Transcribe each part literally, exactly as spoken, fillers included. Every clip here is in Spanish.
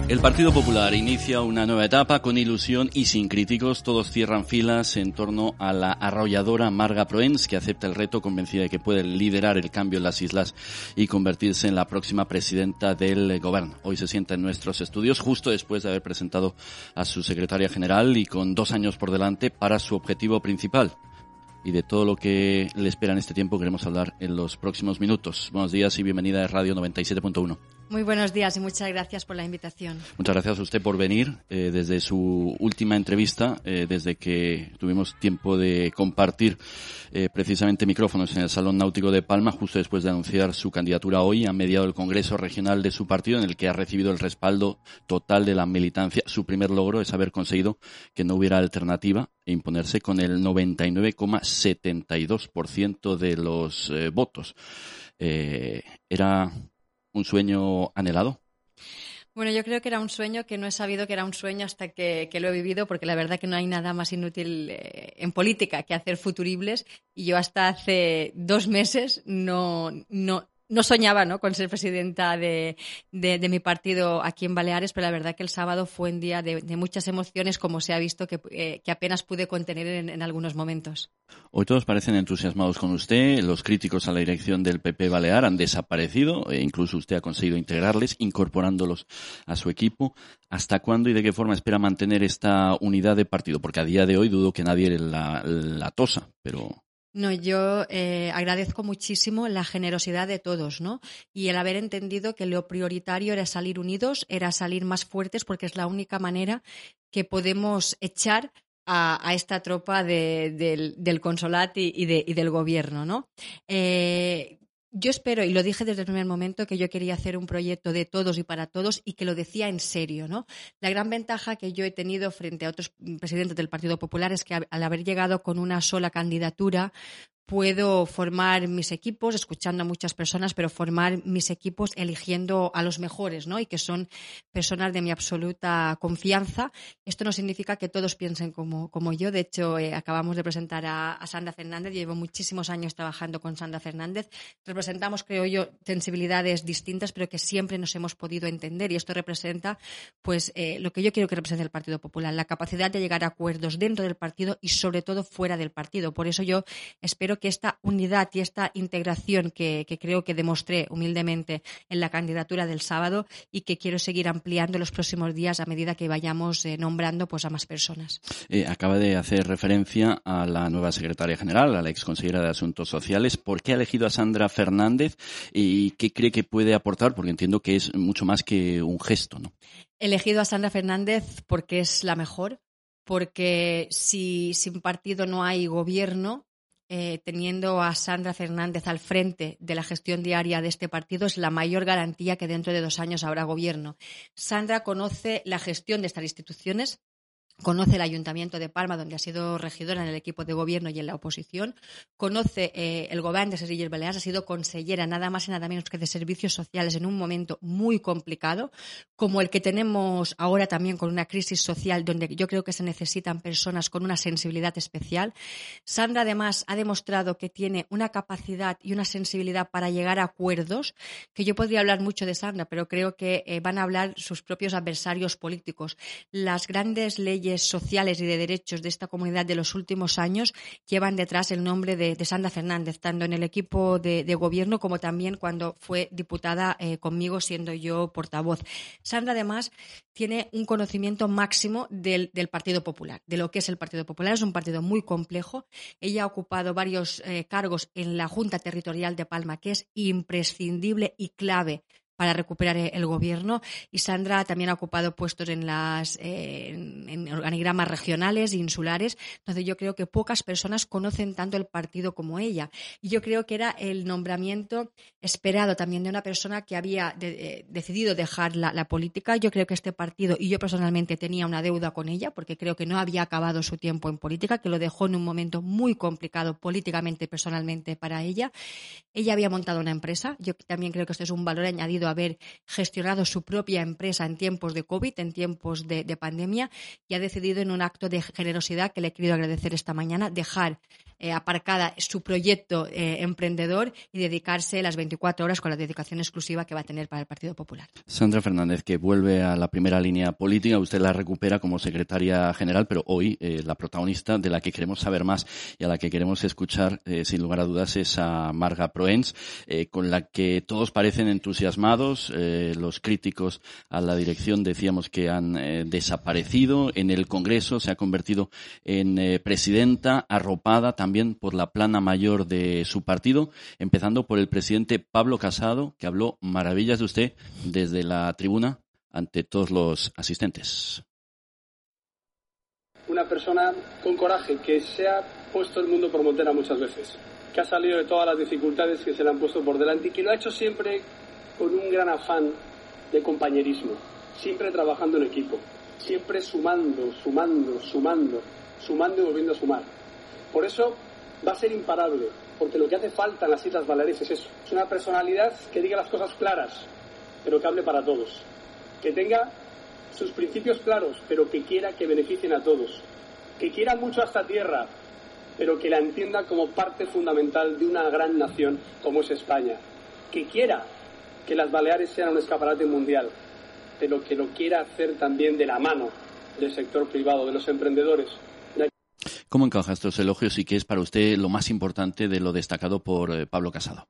El Partido Popular inicia una nueva etapa con ilusión y sin críticos. Todos cierran filas en torno a la arrolladora Marga Proens, que acepta el reto convencida de que puede liderar el cambio en las islas y convertirse en la próxima presidenta del Gobierno. Hoy se sienta en nuestros estudios justo después de haber presentado a su secretaria general y con dos años por delante para su objetivo principal. Y de todo lo que le espera en este tiempo queremos hablar en los próximos minutos. Buenos días y bienvenida a Radio noventa y siete punto uno. Muy buenos días y muchas gracias por la invitación. Muchas gracias a usted por venir. Eh, desde su última entrevista, eh, desde que tuvimos tiempo de compartir eh, precisamente micrófonos en el Salón Náutico de Palma, justo después de anunciar su candidatura hoy, ha mediado el Congreso Regional de su partido, en el que ha recibido el respaldo total de la militancia. Su primer logro es haber conseguido que no hubiera alternativa e imponerse con el noventa y nueve coma setenta y dos por ciento de los eh, votos. Eh, era un sueño anhelado. Bueno, yo creo que era un sueño que no he sabido que era un sueño hasta que, que lo he vivido, porque la verdad que no hay nada más inútil eh, en política que hacer futuribles, y yo hasta hace dos meses no, no, no soñaba, ¿no?, con ser presidenta de, de, de mi partido aquí en Baleares, pero la verdad que el sábado fue un día de, de muchas emociones, como se ha visto, que, eh, que apenas pude contener en, en algunos momentos. Hoy todos parecen entusiasmados con usted. Los críticos a la dirección del P P Balear han desaparecido e incluso usted ha conseguido integrarles, incorporándolos a su equipo. ¿Hasta cuándo y de qué forma espera mantener esta unidad de partido? Porque a día de hoy dudo que nadie la, la tosa, pero... No, yo eh, agradezco muchísimo la generosidad de todos, ¿no? Y el haber entendido que lo prioritario era salir unidos, era salir más fuertes, porque es la única manera que podemos echar a, a esta tropa de, del, del Consolat y, y, de, y del gobierno, ¿no? Eh, Yo espero, y lo dije desde el primer momento, que yo quería hacer un proyecto de todos y para todos, y que lo decía en serio, ¿no? La gran ventaja que yo he tenido frente a otros presidentes del Partido Popular es que al haber llegado con una sola candidatura puedo formar mis equipos, escuchando a muchas personas, pero formar mis equipos eligiendo a los mejores, ¿no? Y que son personas de mi absoluta confianza. Esto no significa que todos piensen como, como yo. De hecho, eh, acabamos de presentar a, a Sandra Fernández. Llevo muchísimos años trabajando con Sandra Fernández. Representamos, creo yo, sensibilidades distintas, pero que siempre nos hemos podido entender. Y esto representa, pues, eh, lo que yo quiero que represente el Partido Popular, la capacidad de llegar a acuerdos dentro del partido y, sobre todo, fuera del partido. Por eso yo espero que esta unidad y esta integración que, que creo que demostré humildemente en la candidatura del sábado, y que quiero seguir ampliando en los próximos días a medida que vayamos eh, nombrando pues a más personas. Eh, acaba de hacer referencia a la nueva secretaria general, a la exconsejera de Asuntos Sociales. ¿Por qué ha elegido a Sandra Fernández y qué cree que puede aportar? Porque entiendo que es mucho más que un gesto, ¿no? He elegido a Sandra Fernández porque es la mejor, porque si sin partido no hay gobierno. Eh, teniendo a Sandra Fernández al frente de la gestión diaria de este partido es la mayor garantía que dentro de dos años habrá gobierno. Sandra conoce la gestión de estas instituciones, conoce el Ayuntamiento de Palma, donde ha sido regidora en el equipo de gobierno y en la oposición, conoce eh, el Govern de les Illes Balears, ha sido consellera nada más y nada menos que de Servicios Sociales en un momento muy complicado, como el que tenemos ahora también, con una crisis social donde yo creo que se necesitan personas con una sensibilidad especial. Sandra, además, ha demostrado que tiene una capacidad y una sensibilidad para llegar a acuerdos, que yo podría hablar mucho de Sandra, pero creo que eh, van a hablar sus propios adversarios políticos. Las grandes leyes sociales y de derechos de esta comunidad de los últimos años llevan detrás el nombre de, de Sandra Fernández, tanto en el equipo de, de gobierno como también cuando fue diputada eh, conmigo, siendo yo portavoz. Sandra, además, tiene un conocimiento máximo del, del Partido Popular, de lo que es el Partido Popular. Es un partido muy complejo. Ella ha ocupado varios eh, cargos en la Junta Territorial de Palma, que es imprescindible y clave para recuperar el gobierno, y Sandra también ha ocupado puestos en las eh, en, en organigramas regionales e insulares, entonces yo creo que pocas personas conocen tanto el partido como ella, y yo creo que era el nombramiento esperado también de una persona que había de, eh, decidido dejar la, la política. Yo creo que este partido, y yo personalmente tenía una deuda con ella, porque creo que no había acabado su tiempo en política, que lo dejó en un momento muy complicado políticamente y personalmente para ella. Ella había montado una empresa. Yo también creo que esto es un valor añadido, haber gestionado su propia empresa en tiempos de COVID, en tiempos de, de pandemia, y ha decidido, en un acto de generosidad que le he querido agradecer esta mañana, dejar eh, aparcada su proyecto eh, emprendedor y dedicarse las veinticuatro horas con la dedicación exclusiva que va a tener para el Partido Popular. Sandra Fernández, que vuelve a la primera línea política, usted la recupera como secretaria general, pero hoy eh, la protagonista de la que queremos saber más y a la que queremos escuchar, eh, sin lugar a dudas, es a Marga Proens, eh, con la que todos parecen entusiasmados. Eh, los críticos a la dirección decíamos que han eh, desaparecido. En el Congreso se ha convertido en eh, presidenta, arropada también por la plana mayor de su partido, empezando por el presidente Pablo Casado, que habló maravillas de usted desde la tribuna ante todos los asistentes. Una persona con coraje, que se ha puesto el mundo por montera muchas veces, que ha salido de todas las dificultades que se le han puesto por delante y que lo ha hecho siempre con un gran afán de compañerismo, siempre trabajando en equipo, siempre sumando, sumando, sumando, sumando y volviendo a sumar. Por eso va a ser imparable, porque lo que hace falta en las Islas Baleares es eso, es una personalidad que diga las cosas claras, pero que hable para todos, que tenga sus principios claros, pero que quiera que beneficien a todos, que quiera mucho a esta tierra, pero que la entienda como parte fundamental de una gran nación como es España, que quiera que las Baleares sean un escaparate mundial, pero que lo quiera hacer también de la mano del sector privado, de los emprendedores. ¿Cómo encaja estos elogios y qué es para usted lo más importante de lo destacado por eh, Pablo Casado?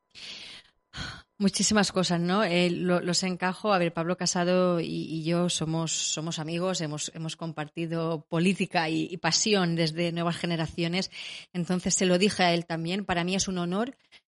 Muchísimas cosas, ¿no? Eh, lo, los encajo. A ver, Pablo Casado y, y yo somos, somos amigos, hemos, hemos compartido política y, y pasión desde nuevas generaciones. Entonces se lo dije a él también. Para mí es un honor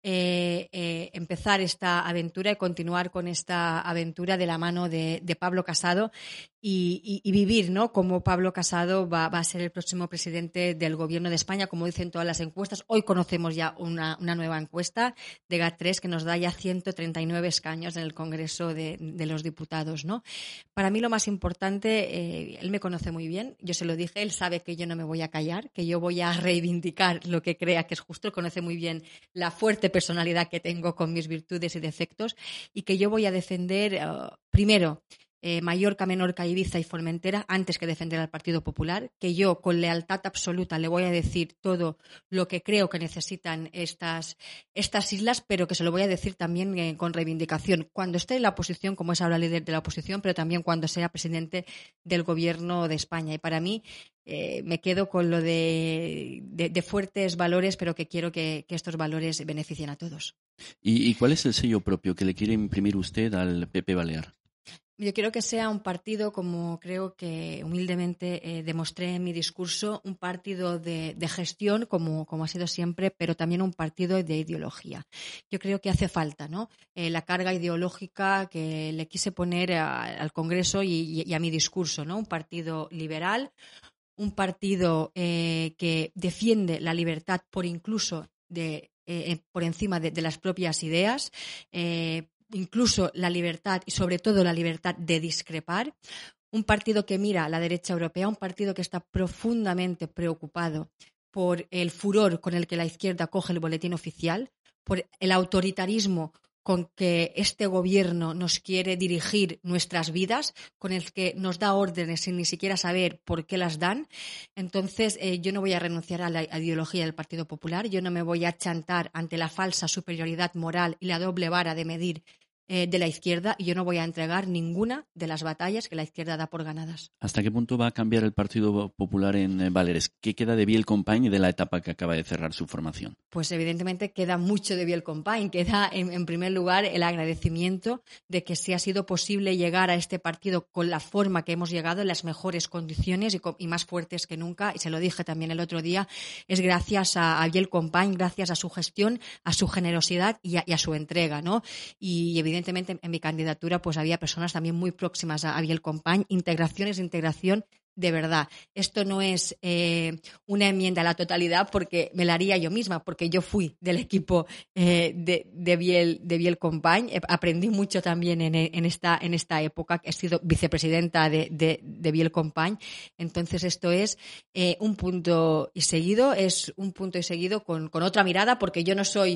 eh, eh, empezar esta aventura y continuar con esta aventura de la mano de, de Pablo Casado y, y, y vivir, ¿no? Como Pablo Casado va, va a ser el próximo presidente del Gobierno de España, como dicen todas las encuestas. Hoy conocemos ya una, una nueva encuesta de GAT tres que nos da ya ciento treinta y nueve escaños en el Congreso de, de los Diputados, ¿no? Para mí lo más importante, eh, él me conoce muy bien, yo se lo dije, él sabe que yo no me voy a callar, que yo voy a reivindicar lo que crea que es justo, él conoce muy bien la fuerte personalidad que tengo con mis virtudes y defectos y que yo voy a defender, uh, primero, Eh, Mallorca, Menorca, Ibiza y Formentera antes que defender al Partido Popular, que yo con lealtad absoluta le voy a decir todo lo que creo que necesitan estas, estas islas, pero que se lo voy a decir también eh, con reivindicación cuando esté en la oposición, como es ahora líder de la oposición, pero también cuando sea presidente del Gobierno de España. Y para mí eh, me quedo con lo de, de, de fuertes valores, pero que quiero que, que estos valores beneficien a todos. ¿Y, ¿Y cuál es el sello propio que le quiere imprimir usted al P P Balear? Yo quiero que sea un partido, como creo que humildemente eh, demostré en mi discurso, un partido de, de gestión, como, como ha sido siempre, pero también un partido de ideología. Yo creo que hace falta, ¿no? Eh, la carga ideológica que le quise poner a, al Congreso y, y a mi discurso, ¿no? Un partido liberal, un partido eh, que defiende la libertad por incluso de, eh, por encima de, de las propias ideas, eh, incluso la libertad y sobre todo la libertad de discrepar, un partido que mira a la derecha europea, un partido que está profundamente preocupado por el furor con el que la izquierda coge el boletín oficial, por el autoritarismo con que este gobierno nos quiere dirigir nuestras vidas, con el que nos da órdenes sin ni siquiera saber por qué las dan. Entonces, eh, yo no voy a renunciar a la ideología del Partido Popular, yo no me voy a chantar ante la falsa superioridad moral y la doble vara de medir eh, de la izquierda, y yo no voy a entregar ninguna de las batallas que la izquierda da por ganadas. ¿Hasta qué punto va a cambiar el Partido Popular en eh, Baleares? ¿Qué queda de Biel Compañ y de la etapa que acaba de cerrar su formación? Pues evidentemente queda mucho de Biel Compañ. Queda en, en primer lugar el agradecimiento de que si ha sido posible llegar a este partido con la forma que hemos llegado, en las mejores condiciones y, con, y más fuertes que nunca, y se lo dije también el otro día, es gracias a, a Biel Compañ, gracias a su gestión, a su generosidad y a, y a su entrega, ¿no? Y, y evidentemente en mi candidatura pues había personas también muy próximas a, a Biel Compañ. Integración es integración de verdad. Esto no es eh, una enmienda a la totalidad porque me la haría yo misma, porque yo fui del equipo eh, de, de, Biel, de Biel Compañ. Eh, aprendí mucho también en, en, esta, en esta época, he sido vicepresidenta de, de, de Biel Compañ. Entonces esto es eh, un punto y seguido, es un punto y seguido con, con otra mirada, porque yo no soy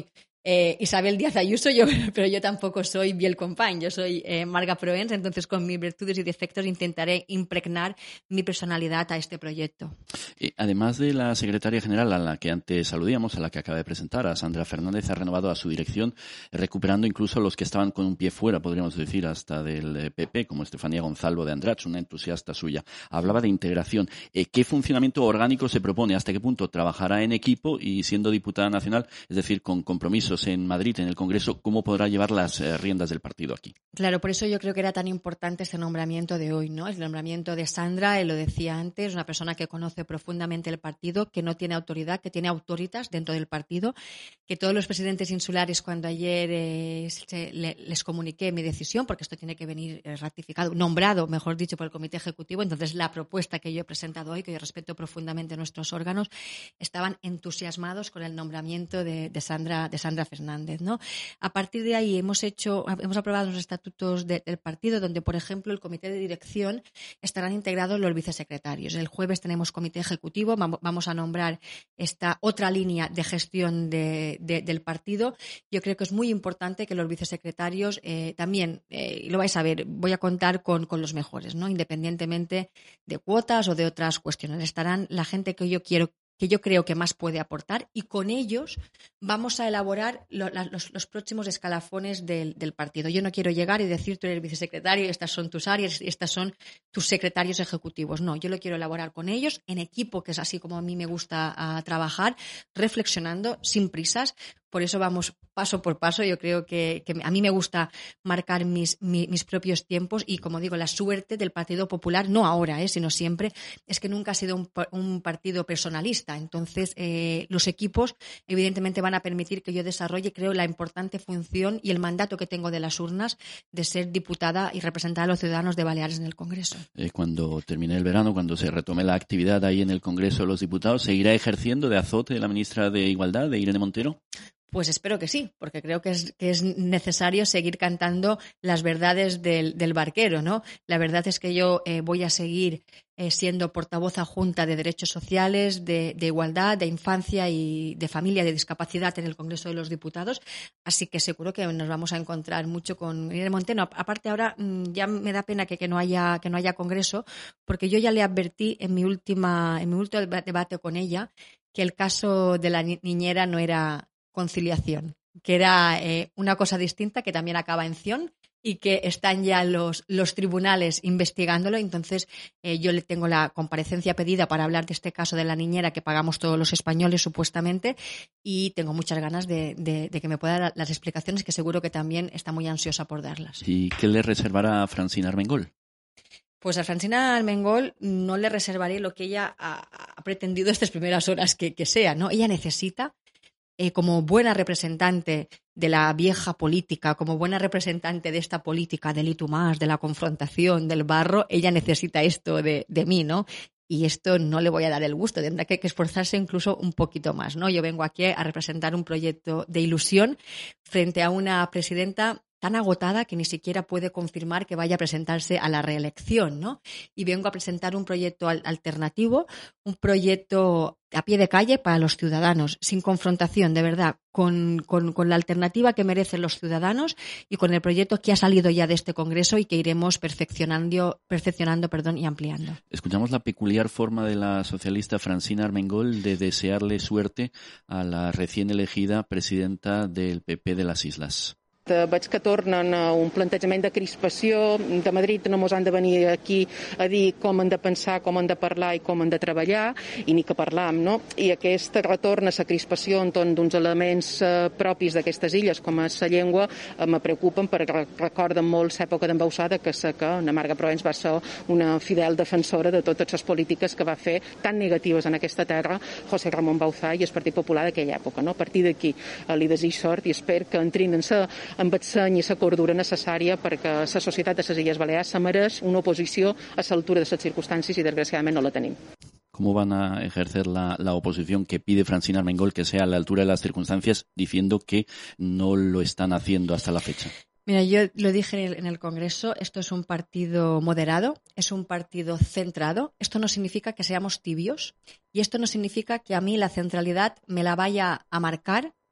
eh, Isabel Díaz Ayuso, yo, pero yo tampoco soy Biel Company, yo soy eh, Marga Proens, entonces con mis virtudes y defectos intentaré impregnar mi personalidad a este proyecto. Eh, además de la secretaria general a la que antes aludíamos, a la que acaba de presentar, a Sandra Fernández, ha renovado a su dirección, recuperando incluso a los que estaban con un pie fuera, podríamos decir, hasta del P P, como Estefanía Gonzalo de Andratx, una entusiasta suya. Hablaba de integración. Eh, ¿Qué funcionamiento orgánico se propone? ¿Hasta qué punto trabajará en equipo y siendo diputada nacional, es decir, con compromisos en Madrid, en el Congreso, cómo podrá llevar las eh, riendas del partido aquí? Claro, por eso yo creo que era tan importante este nombramiento de hoy, ¿no? El nombramiento de Sandra, él lo decía antes, una persona que conoce profundamente el partido, que no tiene autoridad, que tiene autoritas dentro del partido, que todos los presidentes insulares, cuando ayer eh, se, le, les comuniqué mi decisión, porque esto tiene que venir eh, ratificado, nombrado, mejor dicho, por el Comité Ejecutivo, entonces la propuesta que yo he presentado hoy, que yo respeto profundamente nuestros órganos, estaban entusiasmados con el nombramiento de, de Sandra, de Sandra Fernández, ¿no? A partir de ahí hemos hecho, hemos aprobado los estatutos De, del partido, donde, por ejemplo, el comité de dirección estarán integrados los vicesecretarios. El jueves tenemos comité ejecutivo, vamos a nombrar esta otra línea de gestión de, de, del partido. Yo creo que es muy importante que los vicesecretarios eh, también, eh, lo vais a ver, voy a contar con, con los mejores, ¿no? Independientemente de cuotas o de otras cuestiones. Estarán la gente que yo quiero que yo creo que más puede aportar, y con ellos vamos a elaborar lo, la, los, los próximos escalafones del, del partido. Yo no quiero llegar y decir tú eres vicesecretario, estas son tus áreas, estas son tus secretarios ejecutivos. No, yo lo quiero elaborar con ellos, en equipo, que es así como a mí me gusta a, trabajar, reflexionando, sin prisas. Por eso vamos paso por paso. Yo creo que, que a mí me gusta marcar mis, mis, mis propios tiempos, y, como digo, la suerte del Partido Popular, no ahora, eh, sino siempre, es que nunca ha sido un, un partido personalista. Entonces, eh, los equipos evidentemente van a permitir que yo desarrolle, creo, la importante función y el mandato que tengo de las urnas de ser diputada y representar a los ciudadanos de Baleares en el Congreso. Eh, cuando termine el verano, cuando se retome la actividad ahí en el Congreso de los Diputados, ¿seguirá ejerciendo de azote la ministra de Igualdad, de Irene Montero? Pues espero que sí, porque creo que es, que es necesario seguir cantando las verdades del, del barquero, ¿no? La verdad es que yo eh, voy a seguir eh, siendo portavoz adjunta de derechos sociales, de, de igualdad, de infancia y de familia, de discapacidad en el Congreso de los Diputados, así que seguro que nos vamos a encontrar mucho con Irene Montero. Aparte, ahora ya me da pena que, que no haya que no haya Congreso, porque yo ya le advertí en mi última en mi último debate con ella que el caso de la niñera no era conciliación, que era eh, una cosa distinta, que también acaba en ción, y que están ya los, los tribunales investigándolo. Entonces, eh, yo le tengo la comparecencia pedida para hablar de este caso de la niñera que pagamos todos los españoles, supuestamente, y tengo muchas ganas de, de, de que me pueda dar las explicaciones, que seguro que también está muy ansiosa por darlas. ¿Y qué le reservará a Francina Armengol? Pues a Francina Armengol no le reservaré lo que ella ha, ha pretendido estas primeras horas que, que sea, ¿no? Ella necesita, Eh, como buena representante de la vieja política, como buena representante de esta política del y tú más, de la confrontación, del barro, ella necesita esto de, de mí, ¿no? Y esto no le voy a dar el gusto, tendrá que, que esforzarse incluso un poquito más, ¿no? Yo vengo aquí a representar un proyecto de ilusión frente a una presidenta tan agotada que ni siquiera puede confirmar que vaya a presentarse a la reelección, ¿no? Y vengo a presentar un proyecto al- alternativo, un proyecto a pie de calle para los ciudadanos, sin confrontación, de verdad, con, con, con la alternativa que merecen los ciudadanos y con el proyecto que ha salido ya de este Congreso y que iremos perfeccionando, perfeccionando perdón, y ampliando. Escuchamos la peculiar forma de la socialista Francina Armengol de desearle suerte a la recién elegida presidenta del P P de las Islas. Veig que tornen a un plantejament de crispació. De Madrid no mos han de venir aquí a dir com han de pensar, com han de parlar i com han de treballar, i ni que parlam, no? I aquest retorn a la crispació entorn d'uns elements eh, propis d'aquestes illes, com és la llengua, eh, me preocupen perquè recorden molt l'època d'embausada, que sé que na Marga Proens va ser una fidel defensora de totes les polítiques que va fer tan negatives en aquesta terra José Ramón Bauzá i el Partit Popular d'aquella època, no? A partir d'aquí eh, li desig sort i espero que entrin en sa amb el seny i la cordura necessària perquè la societat de les Illes Balears se mereix una oposició a l'altura de les circumstàncies i desgraciadament no la tenim. ¿Cómo van a ejercer la, la oposición que pide Francina Armengol que sea a la altura de las circunstancias, diciendo que no lo están haciendo hasta la fecha? Mira, yo lo dije en el, en el Congreso, esto es un partido moderado, es un partido centrado. Esto no significa que seamos tibios y esto no significa que a mí la centralidad me la vaya a marcar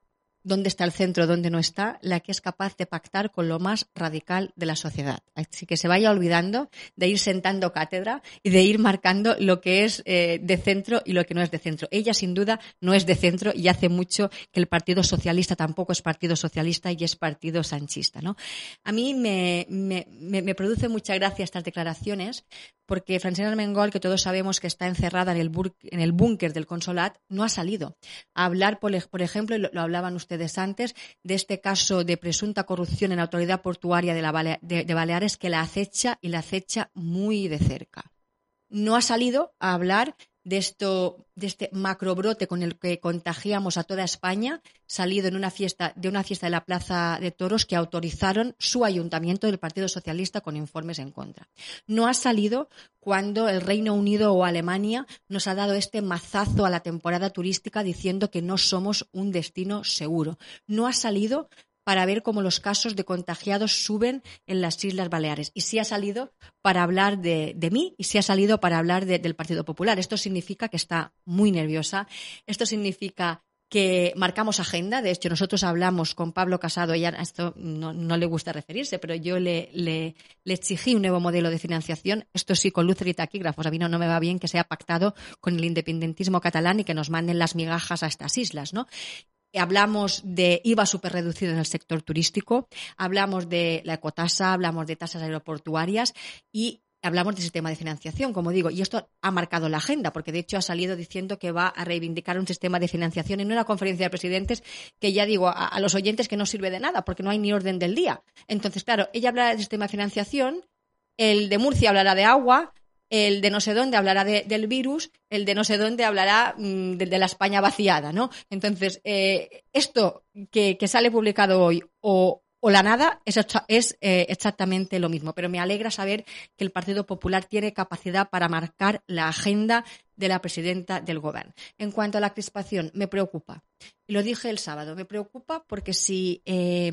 dónde está el centro, dónde no está, la que es capaz de pactar con lo más radical de la sociedad. Así que se vaya olvidando de ir sentando cátedra y de ir marcando lo que es eh, de centro y lo que no es de centro. Ella, sin duda, no es de centro y hace mucho que el Partido Socialista tampoco es Partido Socialista y es Partido Sanchista, ¿no? A mí me, me, me, me produce mucha gracia estas declaraciones porque Francina Armengol, que todos sabemos que está encerrada en el, bur- en el búnker del Consolat, no ha salido a hablar, por, por ejemplo, y lo, lo hablaban ustedes antes, de este caso de presunta corrupción en la autoridad portuaria de, la Balea- de, de Baleares que la acecha y la acecha muy de cerca. No ha salido a hablar de esto, de este macrobrote con el que contagiamos a toda España, salido en una fiesta, de una fiesta de la Plaza de Toros que autorizaron su ayuntamiento del Partido Socialista con informes en contra. No ha salido cuando el Reino Unido o Alemania nos ha dado este mazazo a la temporada turística diciendo que no somos un destino seguro. No ha salido para ver cómo los casos de contagiados suben en las Islas Baleares. Y sí ha salido para hablar de, de mí y sí ha salido para hablar de, del Partido Popular. Esto significa que está muy nerviosa. Esto significa que marcamos agenda. De hecho, nosotros hablamos con Pablo Casado, ella a esto no, no le gusta referirse, pero yo le, le, le exigí un nuevo modelo de financiación. Esto sí, con luces y taquígrafos. A mí no, no me va bien que sea pactado con el independentismo catalán y que nos manden las migajas a estas islas, ¿no? Hablamos de I V A súper reducido en el sector turístico, hablamos de la ecotasa, hablamos de tasas aeroportuarias y hablamos del sistema de financiación, como digo, y esto ha marcado la agenda, porque de hecho ha salido diciendo que va a reivindicar un sistema de financiación en una conferencia de presidentes que ya digo a, a los oyentes que no sirve de nada, porque no hay ni orden del día. Entonces, claro, ella hablará del sistema de financiación, el de Murcia hablará de agua, el de no sé dónde hablará de, del virus, el de no sé dónde hablará mmm, de, de la España vaciada, ¿no? Entonces, eh, esto que, que sale publicado hoy o, o la nada es, es eh, exactamente lo mismo, pero me alegra saber que el Partido Popular tiene capacidad para marcar la agenda de la presidenta del Gobierno. En cuanto a la crispación, me preocupa. Y lo dije el sábado, me preocupa porque si eh,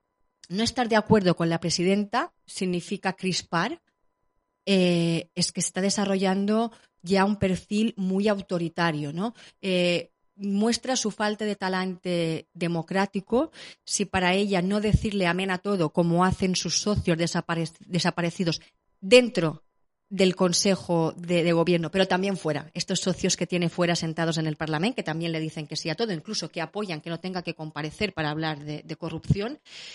no estar de acuerdo con la presidenta significa crispar, Eh, es que se está desarrollando ya un perfil muy autoritario, ¿no? Eh, muestra su falta de talante democrático si para ella no decirle amén a todo como hacen sus socios desapare- desaparecidos dentro del Consejo de, de Gobierno, pero también fuera. Estos socios que tiene fuera sentados en el Parlamento, que también le dicen que sí a todo, incluso que apoyan que no tenga que comparecer para hablar de, de corrupción.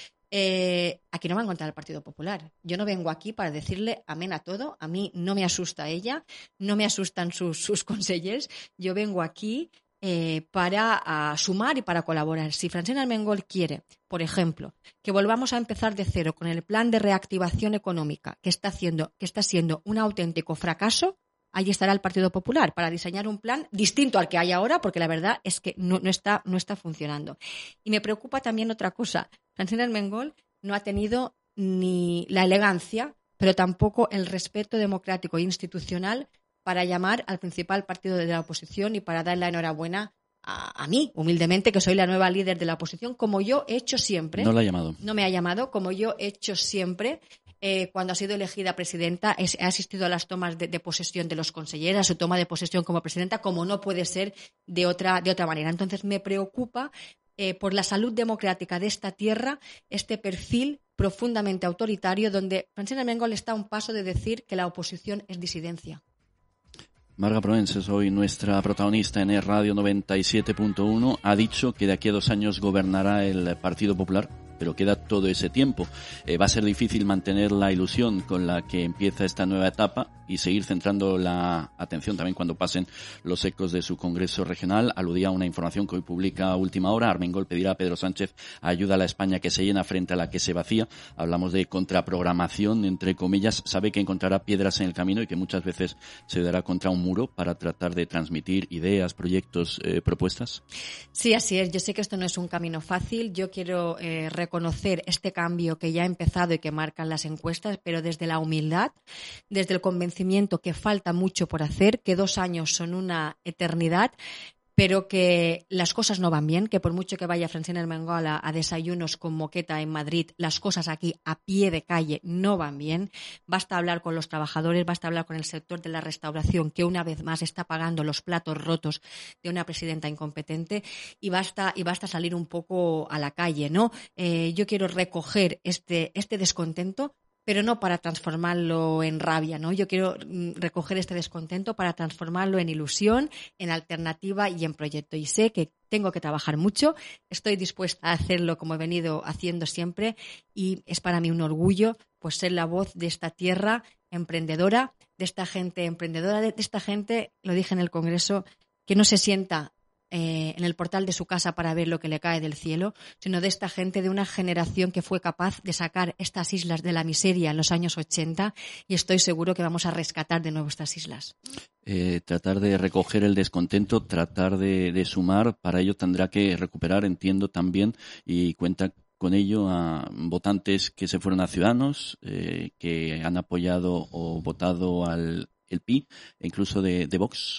Eh, aquí no va a encontrar el Partido Popular. Yo no vengo aquí para decirle amén a todo. A mí no me asusta ella, no me asustan sus, sus consellers. Yo vengo aquí eh, para a, sumar y para colaborar. Si Francina Armengol quiere, por ejemplo, que volvamos a empezar de cero con el plan de reactivación económica que está haciendo, que está siendo un auténtico fracaso, ahí estará el Partido Popular para diseñar un plan distinto al que hay ahora, porque la verdad es que no, no, está, no está funcionando. Y me preocupa también otra cosa. Francina Armengol no ha tenido ni la elegancia, pero tampoco el respeto democrático e institucional para llamar al principal partido de la oposición y para dar la enhorabuena a, a mí, humildemente, que soy la nueva líder de la oposición, como yo he hecho siempre. No la ha llamado. No me ha llamado, como yo he hecho siempre. Eh, cuando ha sido elegida presidenta, he asistido a las tomas de, de posesión de los consejeros, a su toma de posesión como presidenta, como no puede ser de otra, de otra manera. Entonces, me preocupa eh, por la salud democrática de esta tierra, este perfil profundamente autoritario, donde Francina Armengol está a un paso de decir que la oposición es disidencia. Marga Provences, hoy nuestra protagonista en el Radio noventa y siete punto uno, ha dicho que de aquí a dos años gobernará el Partido Popular, pero queda todo ese tiempo. Eh, va a ser difícil mantener la ilusión con la que empieza esta nueva etapa y seguir centrando la atención también cuando pasen los ecos de su Congreso Regional. Aludía a una información que hoy publica a Última Hora. Armengol pedirá a Pedro Sánchez ayuda a la España que se llena frente a la que se vacía. Hablamos de contraprogramación, entre comillas. Sabe que encontrará piedras en el camino y que muchas veces se dará contra un muro para tratar de transmitir ideas, proyectos, eh, propuestas. Sí, así es. Yo sé que esto no es un camino fácil. Yo quiero eh, reconocer este cambio que ya ha empezado y que marcan las encuestas, pero desde la humildad, desde el convencimiento que falta mucho por hacer, que dos años son una eternidad, pero que las cosas no van bien, que por mucho que vaya Francina Armengol a desayunos con moqueta en Madrid, las cosas aquí a pie de calle no van bien. Basta hablar con los trabajadores, basta hablar con el sector de la restauración, que una vez más está pagando los platos rotos de una presidenta incompetente, y basta, y basta salir un poco a la calle, ¿no? Eh, yo quiero recoger este, este descontento, pero no para transformarlo en rabia, ¿no? Yo quiero recoger este descontento para transformarlo en ilusión, en alternativa y en proyecto. Y sé que tengo que trabajar mucho, estoy dispuesta a hacerlo como he venido haciendo siempre, y es para mí un orgullo pues ser la voz de esta tierra emprendedora, de esta gente emprendedora, de esta gente, lo dije en el Congreso, que no se sienta Eh, en el portal de su casa para ver lo que le cae del cielo, sino de esta gente, de una generación que fue capaz de sacar estas islas de la miseria en los años ochenta, y estoy seguro que vamos a rescatar de nuevo estas islas. Eh, tratar de recoger el descontento, tratar de, de sumar, para ello tendrá que recuperar, entiendo también, y cuenta con ello a votantes que se fueron a Ciudadanos, eh, que han apoyado o votado al el P I, e incluso de, de Vox.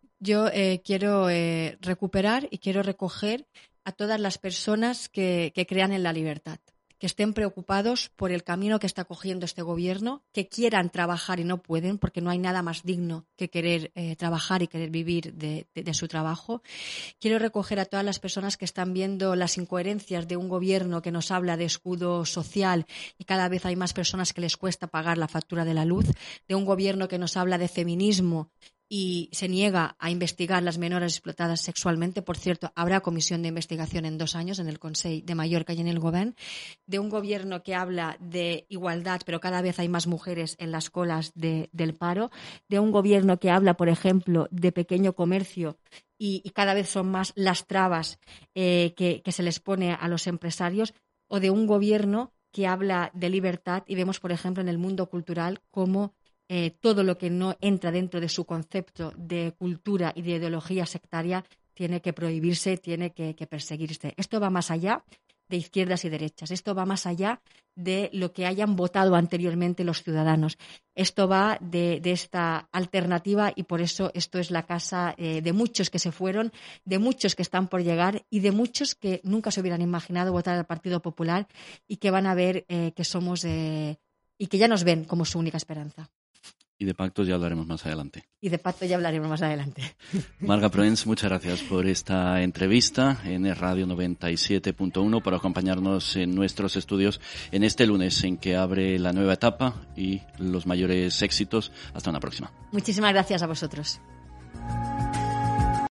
Yo eh, quiero eh, recuperar y quiero recoger a todas las personas que, que crean en la libertad, que estén preocupados por el camino que está cogiendo este gobierno, que quieran trabajar y no pueden, porque no hay nada más digno que querer eh, trabajar y querer vivir de, de, de su trabajo. Quiero recoger a todas las personas que están viendo las incoherencias de un gobierno que nos habla de escudo social y cada vez hay más personas que les cuesta pagar la factura de la luz, de un gobierno que nos habla de feminismo y se niega a investigar las menores explotadas sexualmente. Por cierto, habrá comisión de investigación en dos años en el Consell de Mallorca y en el Govern. De un gobierno que habla de igualdad, pero cada vez hay más mujeres en las colas de, del paro. De un gobierno que habla, por ejemplo, de pequeño comercio y, y cada vez son más las trabas eh, que, que se les pone a los empresarios. O de un gobierno que habla de libertad y vemos, por ejemplo, en el mundo cultural cómo Eh, todo lo que no entra dentro de su concepto de cultura y de ideología sectaria tiene que prohibirse, tiene que, que perseguirse. Esto va más allá de izquierdas y derechas, esto va más allá de lo que hayan votado anteriormente los ciudadanos. Esto va de, de esta alternativa y por eso esto es la casa eh, de muchos que se fueron, de muchos que están por llegar y de muchos que nunca se hubieran imaginado votar al Partido Popular y que van a ver eh, que somos eh, y que ya nos ven como su única esperanza. Y de pactos ya hablaremos más adelante. Y de pacto ya hablaremos más adelante. Marga Proens, muchas gracias por esta entrevista en Radio noventa y siete punto uno, por acompañarnos en nuestros estudios en este lunes en que abre la nueva etapa y los mayores éxitos. Hasta una próxima. Muchísimas gracias a vosotros.